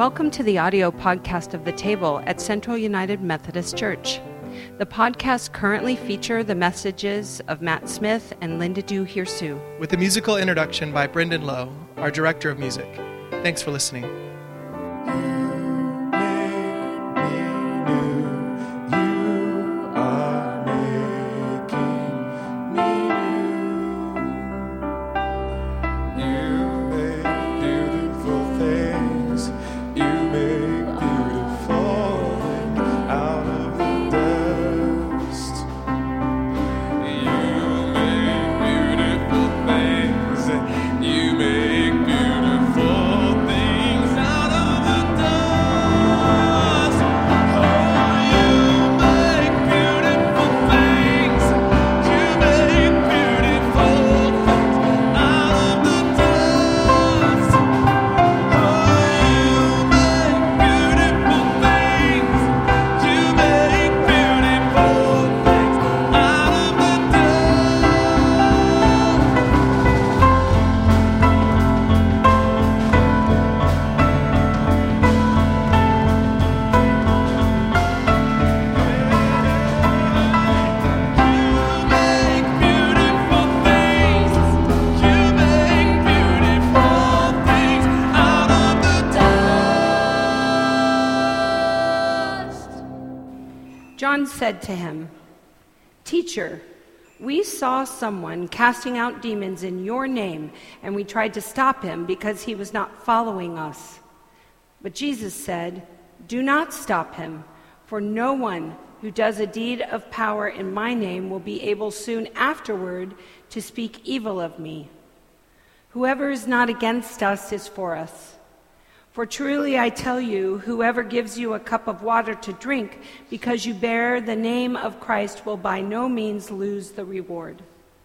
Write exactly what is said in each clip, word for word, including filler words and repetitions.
Welcome to the audio podcast of The Table at Central United Methodist Church. The podcasts currently feature the messages of Matt Smith and Linda Du Hirsu, with a musical introduction by Brendan Lowe, our director of music. Thanks for listening. John said to him, "Teacher, we saw someone casting out demons in your name, and we tried to stop him because he was not following us." But Jesus said, "Do not stop him, for no one who does a deed of power in my name will be able soon afterward to speak evil of me. Whoever is not against us is for us. For truly I tell you, whoever gives you a cup of water to drink because you bear the name of Christ will by no means lose the reward.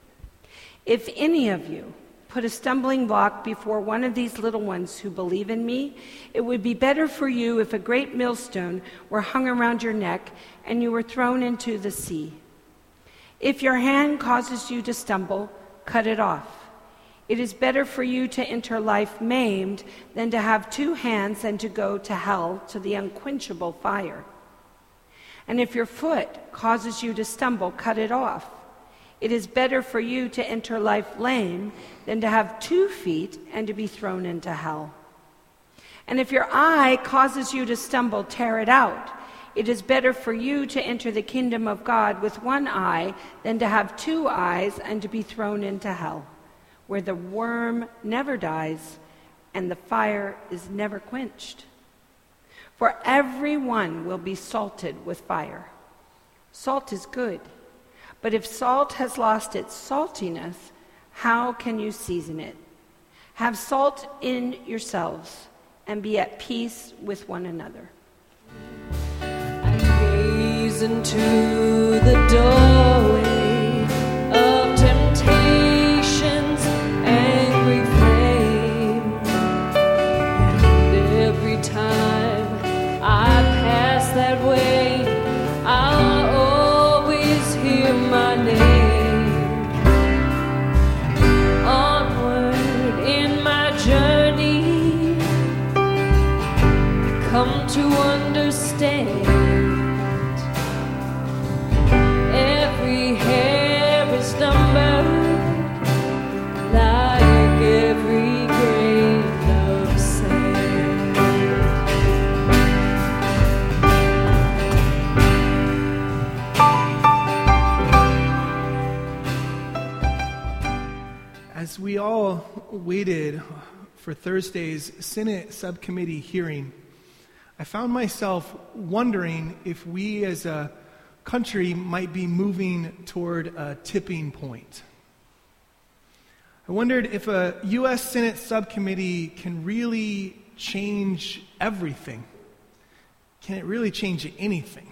If any of you put a stumbling block before one of these little ones who believe in me, it would be better for you if a great millstone were hung around your neck and you were thrown into the sea. If your hand causes you to stumble, cut it off. It is better for you to enter life maimed than to have two hands and to go to hell, to the unquenchable fire. And if your foot causes you to stumble, cut it off. It is better for you to enter life lame than to have two feet and to be thrown into hell. And if your eye causes you to stumble, tear it out. It is better for you to enter the kingdom of God with one eye than to have two eyes and to be thrown into hell, where the worm never dies and the fire is never quenched. For everyone will be salted with fire. Salt is good, but if salt has lost its saltiness, how can you season it? Have salt in yourselves and be at peace with one another." I gaze into the doorway of temptation, angry flame, and every time I pass that way, I'll always hear my name. Onward in my journey, come to understand every hair is numbered, like every grain of sand. As we all waited for Thursday's Senate subcommittee hearing, I found myself wondering if we as a country might be moving toward a tipping point. I wondered if a U S Senate subcommittee can really change everything. Can it really change anything?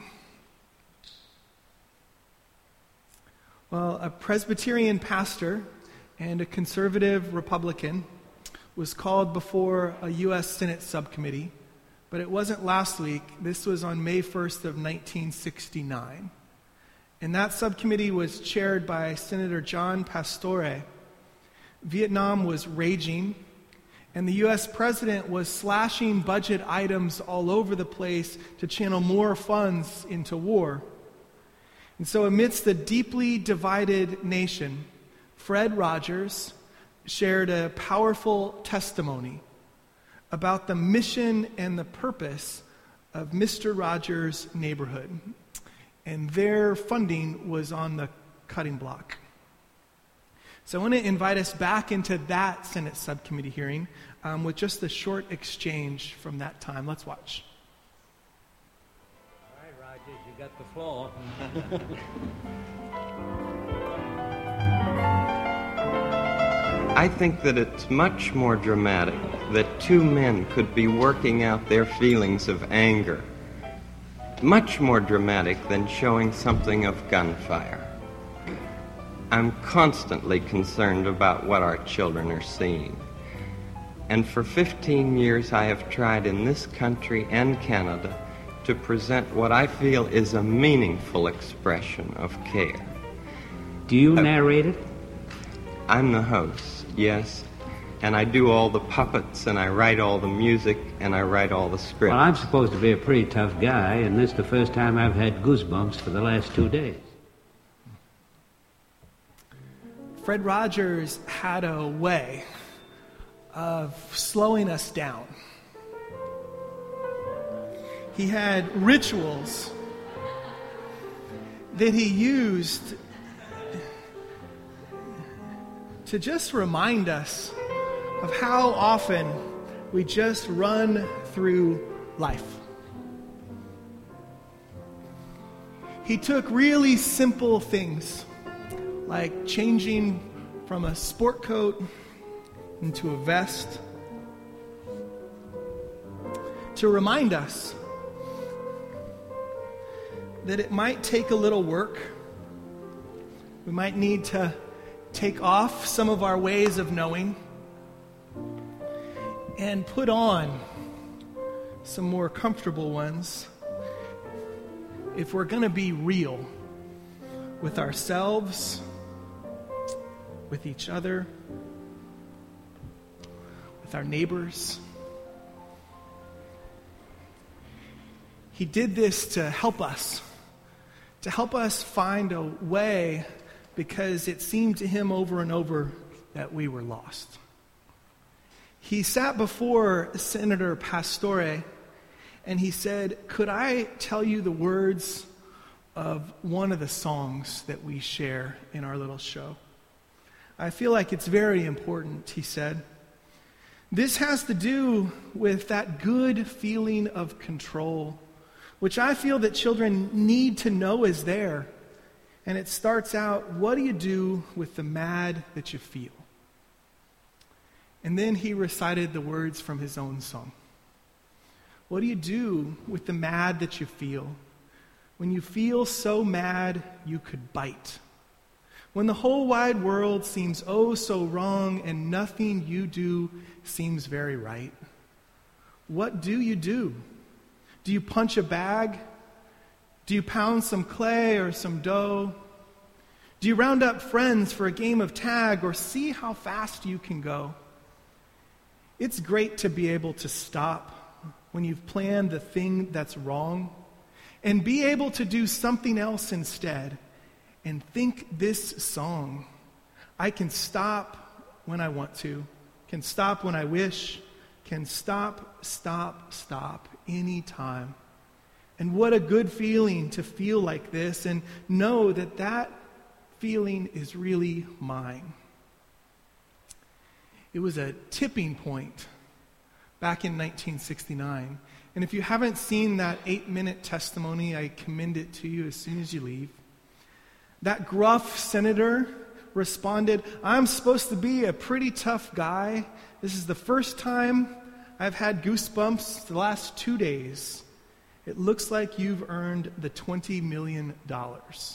Well, a Presbyterian pastor and a conservative Republican was called before a U S Senate subcommittee, but it wasn't last week. This was on May first of nineteen sixty-nine. And that subcommittee was chaired by Senator John Pastore. Vietnam was raging. And the U S president was slashing budget items all over the place to channel more funds into war. And so amidst the deeply divided nation, Fred Rogers shared a powerful testimony about the mission and the purpose of Mister Rogers' Neighborhood. And their funding was on the cutting block. So I want to invite us back into that Senate subcommittee hearing um, with just a short exchange from that time. Let's watch. All right, Rogers, you got the floor. I think that it's much more dramatic that two men could be working out their feelings of anger. Much more dramatic than showing something of gunfire. I'm constantly concerned about what our children are seeing. And for fifteen years I have tried in this country and Canada to present what I feel is a meaningful expression of care. Do you uh, narrate it? I'm the host, yes. And I do all the puppets, and I write all the music, and I write all the scripts. Well, I'm supposed to be a pretty tough guy, and this is the first time I've had goosebumps for the last two days. Fred Rogers had a way of slowing us down. He had rituals that he used to just remind us of how often we just run through life. He took really simple things like changing from a sport coat into a vest to remind us that it might take a little work. We might need to take off some of our ways of knowing and put on some more comfortable ones if we're going to be real with ourselves, with each other, with our neighbors. He did this to help us, to help us find a way, because it seemed to him over and over that we were lost. He sat before Senator Pastore and he said, "Could I tell you the words of one of the songs that we share in our little show? I feel like it's very important," he said. "This has to do with that good feeling of control, which I feel that children need to know is there. And it starts out, what do you do with the mad that you feel?" And then he recited the words from his own song. What do you do with the mad that you feel? When you feel so mad you could bite. When the whole wide world seems oh so wrong and nothing you do seems very right. What do you do? Do you punch a bag? Do you pound some clay or some dough? Do you round up friends for a game of tag or see how fast you can go? It's great to be able to stop when you've planned the thing that's wrong and be able to do something else instead and think this song. I can stop when I want to, can stop when I wish, can stop, stop, stop anytime. And what a good feeling to feel like this and know that that feeling is really mine. It was a tipping point back in nineteen sixty-nine. And if you haven't seen that eight-minute testimony, I commend it to you as soon as you leave. That gruff senator responded, "I'm supposed to be a pretty tough guy. This is the first time I've had goosebumps the last two days. It looks like you've earned the twenty million dollars.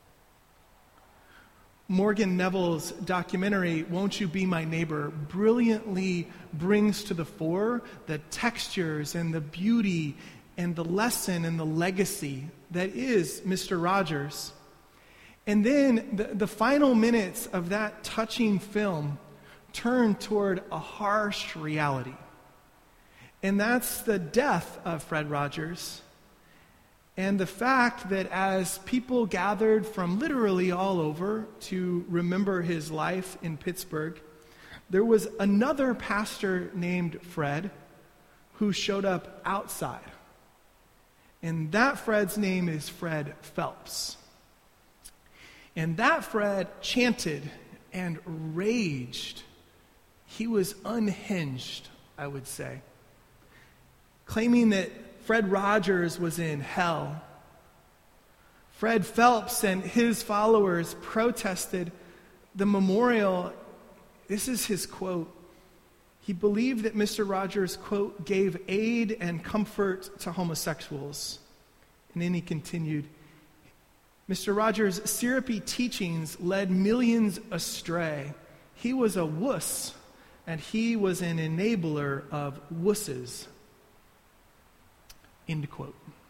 Morgan Neville's documentary, Won't You Be My Neighbor, brilliantly brings to the fore the textures and the beauty and the lesson and the legacy that is Mister Rogers. And then the, the final minutes of that touching film turned toward a harsh reality. And that's the death of Fred Rogers. And the fact that as people gathered from literally all over to remember his life in Pittsburgh, there was another pastor named Fred who showed up outside. And that Fred's name is Fred Phelps. And that Fred chanted and raged. He was unhinged, I would say, claiming that Fred Rogers was in hell. Fred Phelps and his followers protested the memorial. This is his quote. He believed that Mister Rogers, quote, gave aid and comfort to homosexuals. And then he continued, Mister Rogers' syrupy teachings led millions astray. He was a wuss, and he was an enabler of wusses. End quote.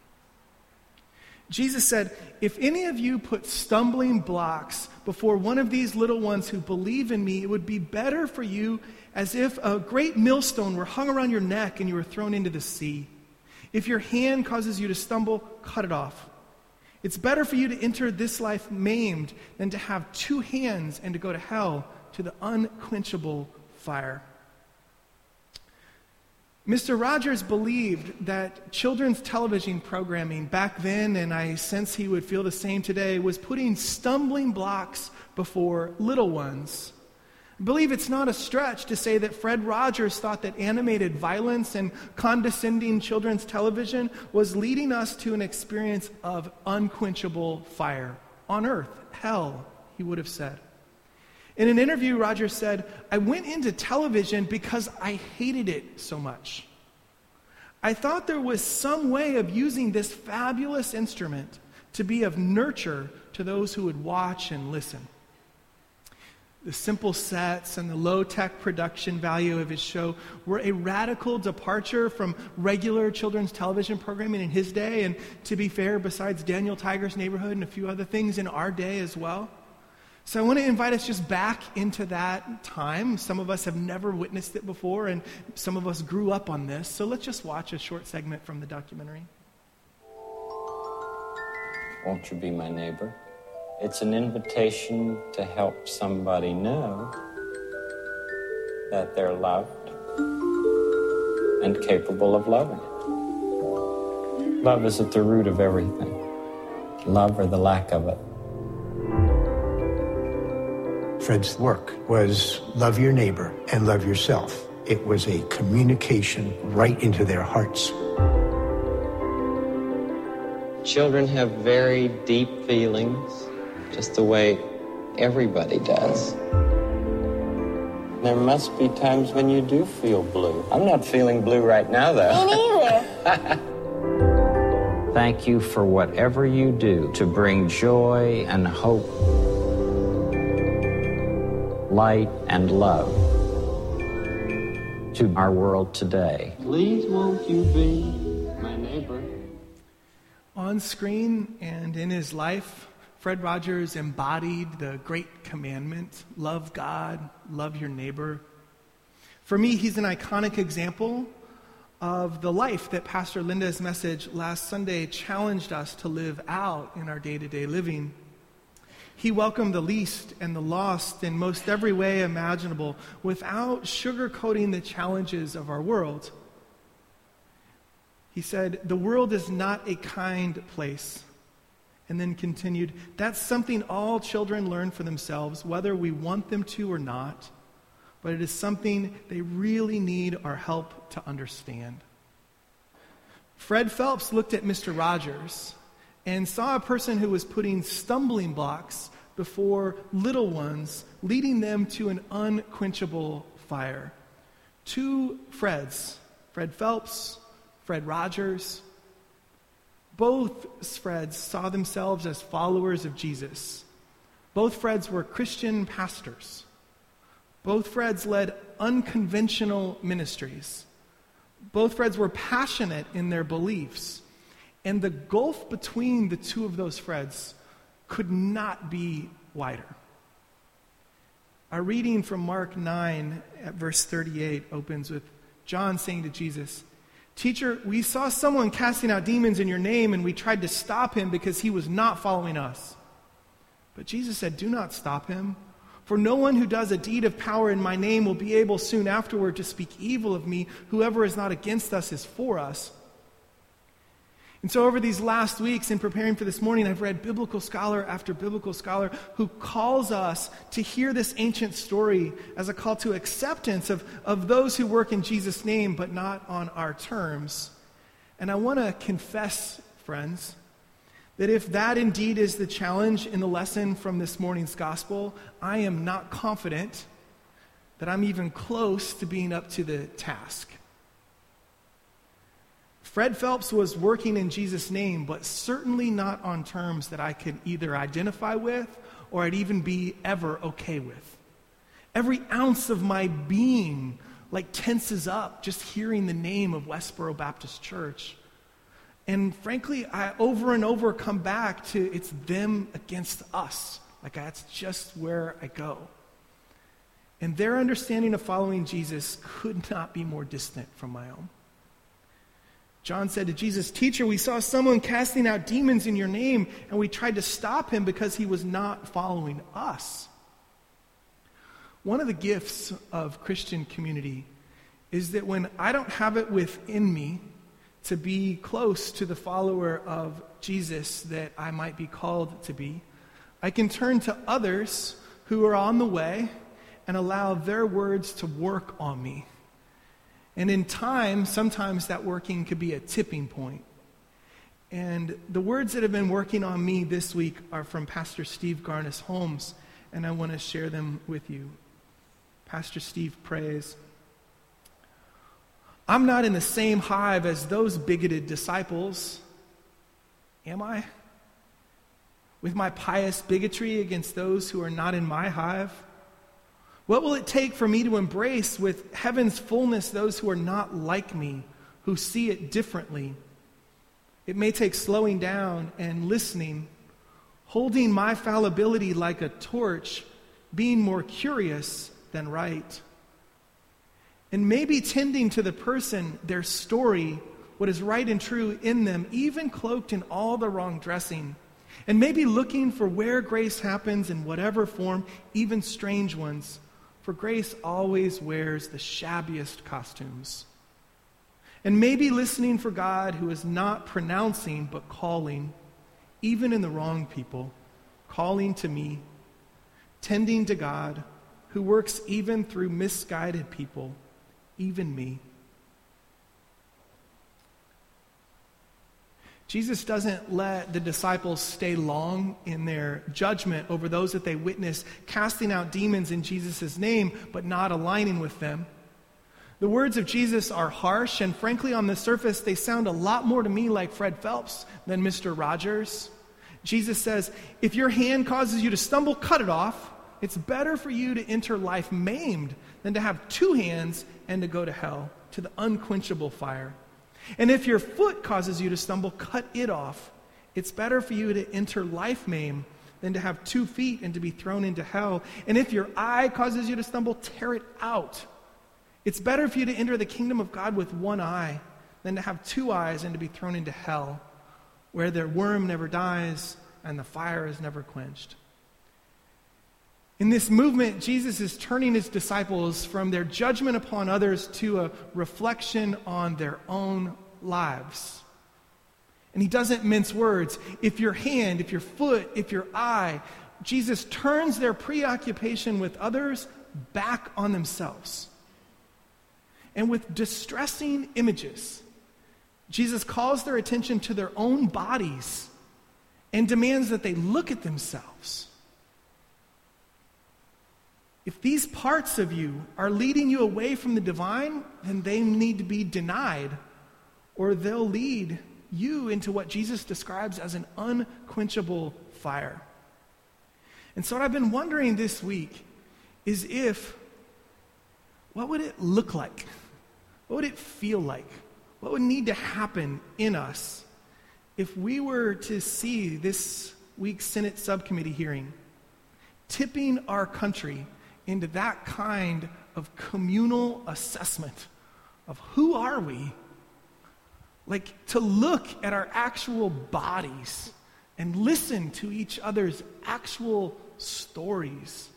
Jesus said, if any of you put stumbling blocks before one of these little ones who believe in me, it would be better for you as if a great millstone were hung around your neck and you were thrown into the sea. If your hand causes you to stumble, cut it off. It's better for you to enter this life maimed than to have two hands and to go to hell, to the unquenchable fire. Mister Rogers believed that children's television programming back then, and I sense he would feel the same today, was putting stumbling blocks before little ones. I believe it's not a stretch to say that Fred Rogers thought that animated violence and condescending children's television was leading us to an experience of unquenchable fire. On earth, hell, he would have said. In an interview, Rogers said, I went into television because I hated it so much. I thought there was some way of using this fabulous instrument to be of nurture to those who would watch and listen. The simple sets and the low-tech production value of his show were a radical departure from regular children's television programming in his day, and to be fair, besides Daniel Tiger's Neighborhood and a few other things in our day as well. So I want to invite us just back into that time. Some of us have never witnessed it before, and some of us grew up on this. So let's just watch a short segment from the documentary. Won't you be my neighbor? It's an invitation to help somebody know that they're loved and capable of loving. Love is at the root of everything. Love or the lack of it. Fred's work was love your neighbor and love yourself. It was a communication right into their hearts. Children have very deep feelings, just the way everybody does. There must be times when you do feel blue. I'm not feeling blue right now, though. Me neither. Thank you for whatever you do to bring joy and hope, light and love to our world today. Please won't you be my neighbor? On screen and in his life, Fred Rogers embodied the great commandment, love God, love your neighbor. For me, he's an iconic example of the life that Pastor Linda's message last Sunday challenged us to live out in our day-to-day living. He welcomed the least and the lost in most every way imaginable without sugarcoating the challenges of our world. He said, the world is not a kind place. And then continued, that's something all children learn for themselves, whether we want them to or not. But it is something they really need our help to understand. Fred Phelps looked at Mister Rogers and saw a person who was putting stumbling blocks before little ones, leading them to an unquenchable fire. Two Freds, Fred Phelps, Fred Rogers. Both Freds saw themselves as followers of Jesus. Both Freds were Christian pastors. Both Freds led unconventional ministries. Both Freds were passionate in their beliefs. And the gulf between the two of those Freds could not be wider. Our reading from Mark nine at verse thirty-eight opens with John saying to Jesus, "Teacher, we saw someone casting out demons in your name, and we tried to stop him because he was not following us." But Jesus said, "Do not stop him, for no one who does a deed of power in my name will be able soon afterward to speak evil of me. Whoever is not against us is for us." And so over these last weeks in preparing for this morning, I've read biblical scholar after biblical scholar who calls us to hear this ancient story as a call to acceptance of, of those who work in Jesus' name, but not on our terms. And I want to confess, friends, that if that indeed is the challenge in the lesson from this morning's gospel, I am not confident that I'm even close to being up to the task. Fred Phelps was working in Jesus' name, but certainly not on terms that I could either identify with or I'd even be ever okay with. Every ounce of my being like tenses up just hearing the name of Westboro Baptist Church. And frankly, I over and over come back to it's them against us. Like that's just where I go. And their understanding of following Jesus could not be more distant from my own. John said to Jesus, "Teacher, we saw someone casting out demons in your name, and we tried to stop him because he was not following us." One of the gifts of Christian community is that when I don't have it within me to be close to the follower of Jesus that I might be called to be, I can turn to others who are on the way and allow their words to work on me. And in time, sometimes that working could be a tipping point. And the words that have been working on me this week are from Pastor Steve Garnis Holmes, and I want to share them with you. Pastor Steve prays, "I'm not in the same hive as those bigoted disciples, am I? With my pious bigotry against those who are not in my hive? What will it take for me to embrace with heaven's fullness those who are not like me, who see it differently? It may take slowing down and listening, holding my fallibility like a torch, being more curious than right. And maybe tending to the person, their story, what is right and true in them, even cloaked in all the wrong dressing. And maybe looking for where grace happens in whatever form, even strange ones. For grace always wears the shabbiest costumes. And maybe listening for God who is not pronouncing but calling, even in the wrong people, calling to me, tending to God who works even through misguided people, even me." Jesus doesn't let the disciples stay long in their judgment over those that they witness casting out demons in Jesus' name, but not aligning with them. The words of Jesus are harsh, and frankly, on the surface, they sound a lot more to me like Fred Phelps than Mister Rogers. Jesus says, "If your hand causes you to stumble, cut it off. It's better for you to enter life maimed than to have two hands and to go to hell, to the unquenchable fire. And if your foot causes you to stumble, cut it off. It's better for you to enter life maimed than to have two feet and to be thrown into hell. And if your eye causes you to stumble, tear it out. It's better for you to enter the kingdom of God with one eye than to have two eyes and to be thrown into hell, where their worm never dies and the fire is never quenched." In this movement, Jesus is turning his disciples from their judgment upon others to a reflection on their own lives. And he doesn't mince words. If your hand, if your foot, if your eye, Jesus turns their preoccupation with others back on themselves. And with distressing images, Jesus calls their attention to their own bodies and demands that they look at themselves. If these parts of you are leading you away from the divine, then they need to be denied, or they'll lead you into what Jesus describes as an unquenchable fire. And so what I've been wondering this week is if, what would it look like? What would it feel like? What would need to happen in us if we were to see this week's Senate subcommittee hearing tipping our country into that kind of communal assessment of who are we? Like to look at our actual bodies and listen to each other's actual stories.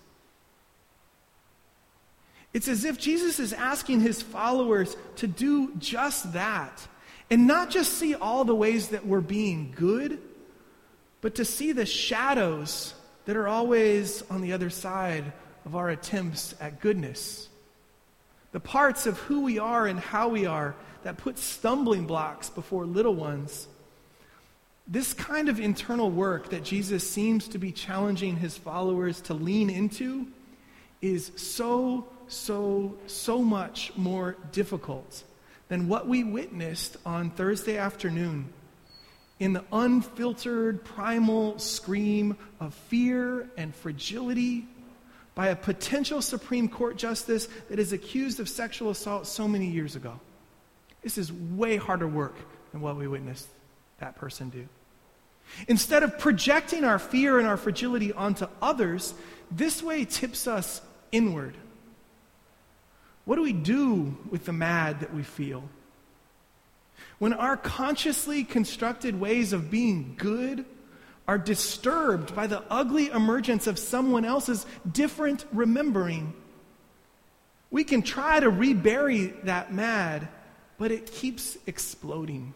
It's as if Jesus is asking his followers to do just that, and not just see all the ways that we're being good, but to see the shadows that are always on the other side of our attempts at goodness. The parts of who we are and how we are that put stumbling blocks before little ones. This kind of internal work that Jesus seems to be challenging his followers to lean into is so, so, so much more difficult than what we witnessed on Thursday afternoon in the unfiltered primal scream of fear and fragility by a potential Supreme Court justice that is accused of sexual assault so many years ago. This is way harder work than what we witnessed that person do. Instead of projecting our fear and our fragility onto others, this way tips us inward. What do we do with the mad that we feel? When our consciously constructed ways of being good are disturbed by the ugly emergence of someone else's different remembering, we can try to rebury that mad, but it keeps exploding.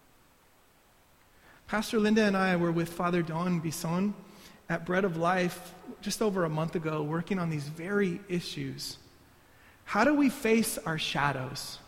Pastor Linda and I were with Father Don Bisson at Bread of Life just over a month ago, working on these very issues. How do we face our shadows?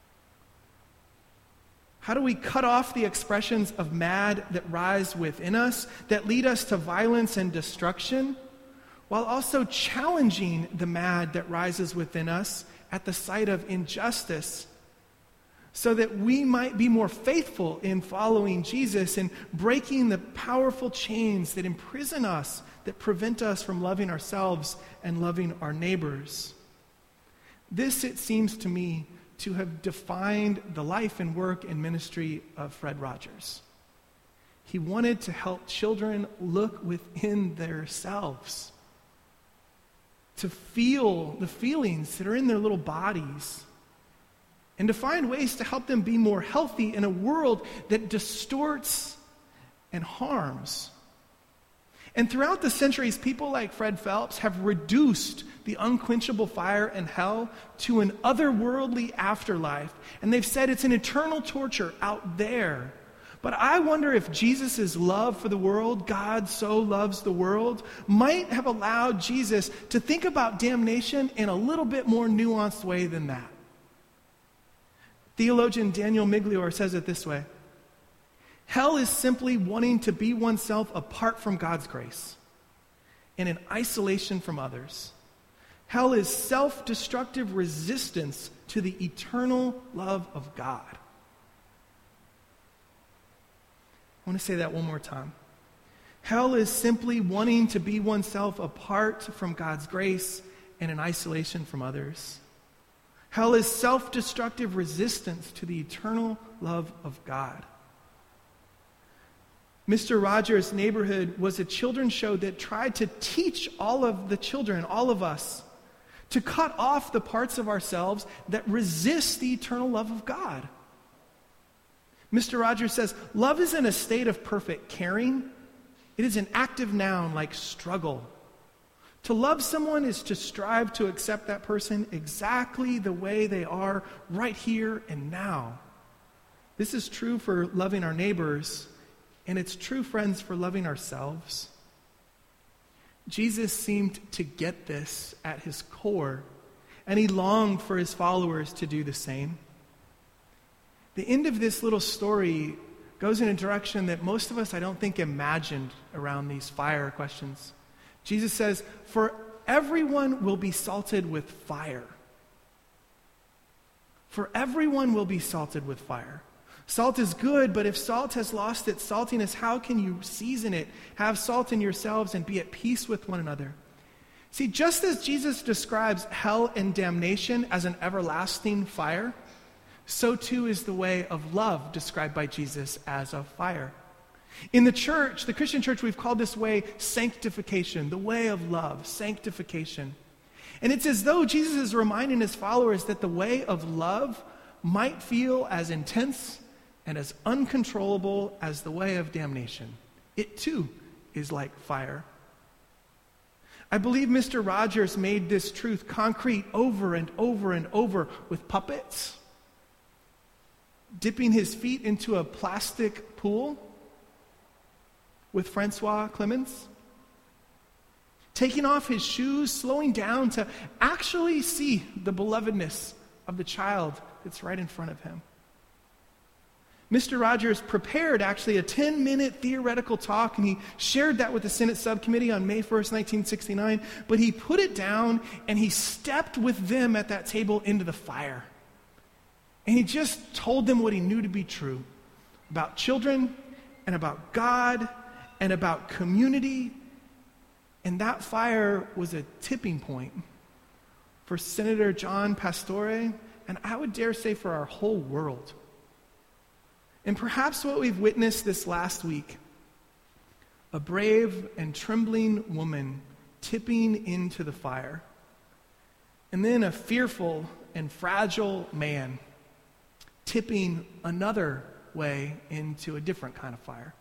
How do we cut off the expressions of mad that rise within us, that lead us to violence and destruction, while also challenging the mad that rises within us at the sight of injustice, so that we might be more faithful in following Jesus and breaking the powerful chains that imprison us, that prevent us from loving ourselves and loving our neighbors? This, it seems to me, to have defined the life and work and ministry of Fred Rogers. He wanted to help children look within themselves, to feel the feelings that are in their little bodies, and to find ways to help them be more healthy in a world that distorts and harms. And throughout the centuries, people like Fred Phelps have reduced the unquenchable fire in hell to an otherworldly afterlife. And they've said it's an eternal torture out there. But I wonder if Jesus' love for the world, God so loves the world, might have allowed Jesus to think about damnation in a little bit more nuanced way than that. Theologian Daniel Migliore says it this way: hell is simply wanting to be oneself apart from God's grace and in isolation from others. Hell is self-destructive resistance to the eternal love of God. I want to say that one more time. Hell is simply wanting to be oneself apart from God's grace and in isolation from others. Hell is self-destructive resistance to the eternal love of God. Mister Rogers' Neighborhood was a children's show that tried to teach all of the children, all of us, to cut off the parts of ourselves that resist the eternal love of God. Mister Rogers says, love isn't a state of perfect caring. It is an active noun like struggle. To love someone is to strive to accept that person exactly the way they are right here and now. This is true for loving our neighbors, and it's true, friends, for loving ourselves. Jesus seemed to get this at his core, and he longed for his followers to do the same. The end of this little story goes in a direction that most of us, I don't think, imagined around these fire questions. Jesus says, for everyone will be salted with fire. For everyone will be salted with fire. Salt is good, but if salt has lost its saltiness, how can you season it, have salt in yourselves, and be at peace with one another? See, just as Jesus describes hell and damnation as an everlasting fire, so too is the way of love described by Jesus as a fire. In the church, the Christian church, we've called this way sanctification, the way of love, sanctification. And it's as though Jesus is reminding his followers that the way of love might feel as intense and as uncontrollable as the way of damnation. It too is like fire. I believe Mister Rogers made this truth concrete over and over and over with puppets, dipping his feet into a plastic pool with Francois Clemens, taking off his shoes, slowing down to actually see the belovedness of the child that's right in front of him. Mister Rogers prepared actually a ten-minute theoretical talk, and he shared that with the Senate subcommittee on May first, nineteen sixty-nine, but he put it down and he stepped with them at that table into the fire. And he just told them what he knew to be true about children and about God and about community. And that fire was a tipping point for Senator John Pastore, and I would dare say for our whole world. And perhaps what we've witnessed this last week, a brave and trembling woman tipping into the fire, and then a fearful and fragile man tipping another way into a different kind of fire.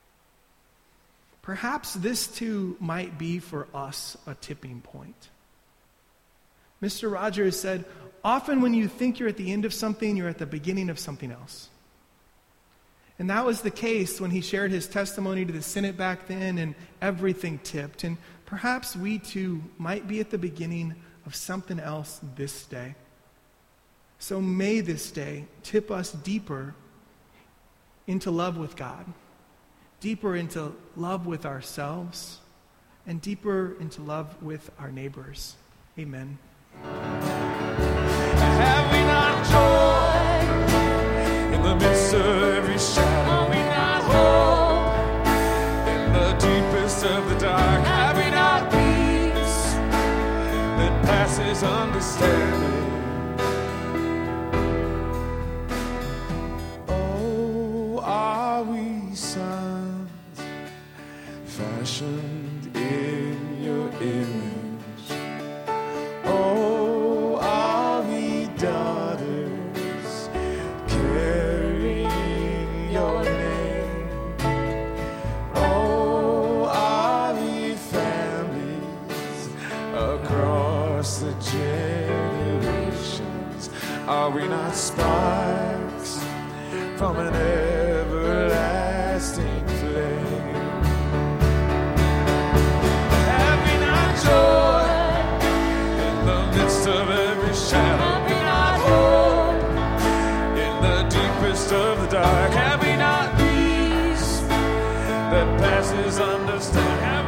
Perhaps this too might be for us a tipping point. Mister Rogers said, often when you think you're at the end of something, you're at the beginning of something else. And that was the case when he shared his testimony to the Senate back then, and everything tipped. And perhaps we too might be at the beginning of something else this day. So may this day tip us deeper into love with God, deeper into love with ourselves, and deeper into love with our neighbors. Amen. Have we not joy in the midst of every shadow? Have we not hope in the deepest of the dark? Have we not peace that passes understanding? Oh, are we sons fashioned in your image? Oh, are we daughters carrying your name? Oh, are we families across the generations? Are we not sparks from an everlasting flame? Have we not joy of every shadow? Have we not hope in the deepest of the dark? Have we not peace that passes understanding?